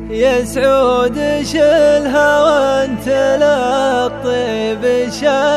يا سعود شلها وانت للطيب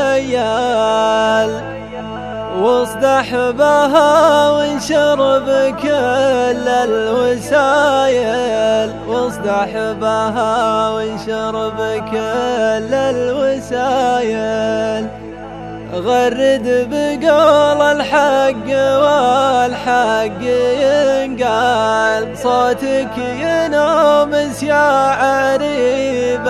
شيال، واصدح بها وانشر بكل الوسايل، واصدح بها وانشر بكل الوسايل. غرد بقول الحق والحق ينقال، صوتك ينومس يا عريب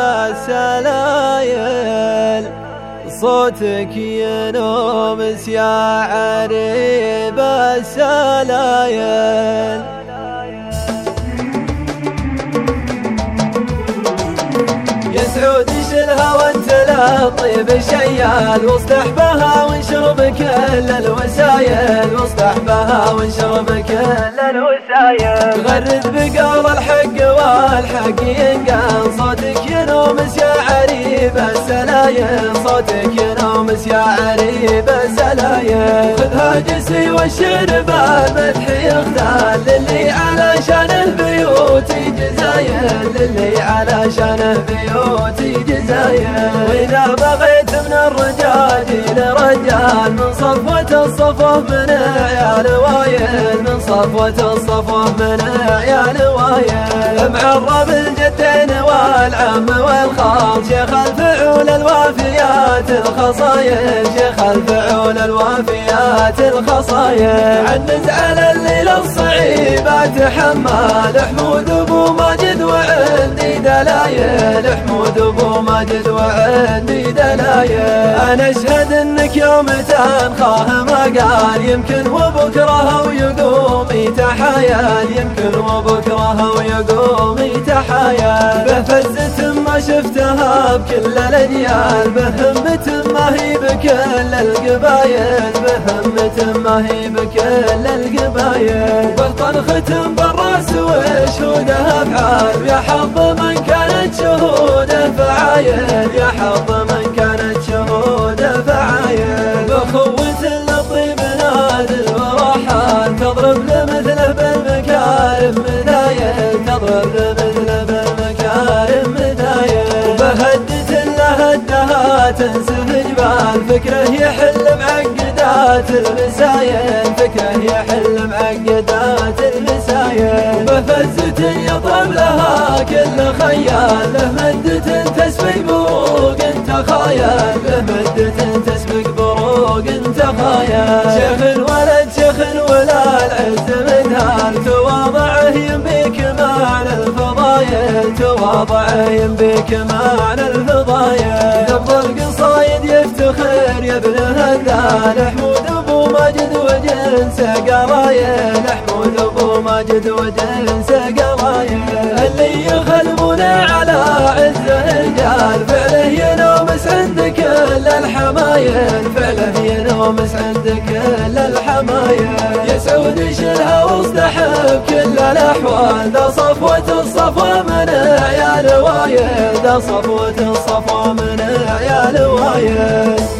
السلايل، صوتك ينومس يا عريب السلايل. يا سعود شلها وانت للطيب شيال، واصدح بها وانشر بكل الوسايل، واصدح بها وانشر بكل الوسايل. غرد بقول الحق والحق ينقال، صوتك ينومس يا عريب السلايل، صوتك ينومس يا عريب السلايل. خذها جسي والشعر بالمدح يختال، للي علشانه بيوتي جزايل، للي علشانه بيوتي جزايل. وإذا بغيت من الرجال لرجال، من صفوة الصفوة من عيال وايل، من صفوة الصفوة من عيال وايل. معرب الجدين والعم والخال، شيخ الفعول الوافيات الخصايل، شيخ الفعول الوافيات الخصايل. عنز على الليل الصعيبات حمال، حمود ابو ماجد وعندي دلايل، حمود ابو ماجد وعندي دلايل. انا اشهد انك يوم تنخاه ما قال، يمكن وبكره ويقوم يتحايل، يمكن وبكره ويقوم يتحايل. بفزة ما شفتها بكل الاجيال، بهمة ما هي بكل القبايل، بهمة ما هي بكل القبايل. بطن ختم بالراس وشهودها افعال، يا حظ من كانت شهوده فعايل، يا حظ من كانت شهوده فعايل. بخوة للطيب نادل ورحال، تضرب لمثله بالمكارم مذايل، تضرب لمثله بالمكارم مذايل. بهدة له هدها تنسف جبال، فكره يحل معقدات المسايل، فكره يحل معقدات المسايل. بفزة يطرب لها كل خيال، له مدة تسبق بروق تخايل، له مدة تسبق بروق تخايل. شيخ الولد شيخ الولا العز مذهال، تواضعه ينبيك معنى الفضايل، تواضعه ينبيك معنى الفضايل. لفظ القصايد يفتخر يا ابن هذال، حمود ابو ماجد وجنسه قرايل، حمود ابو ماجد وجنسه قرايل. اللي يخلمونه على عزه الرجال، فعله ينومس عند كل الحمايل، فعله ينومس عند كل الحمايل. يا سعود شلها واصدح بكل الاحوال، ذا صفوة الصفوة من عيال وايل، ذا صفوة الصفوة من عيال وايل.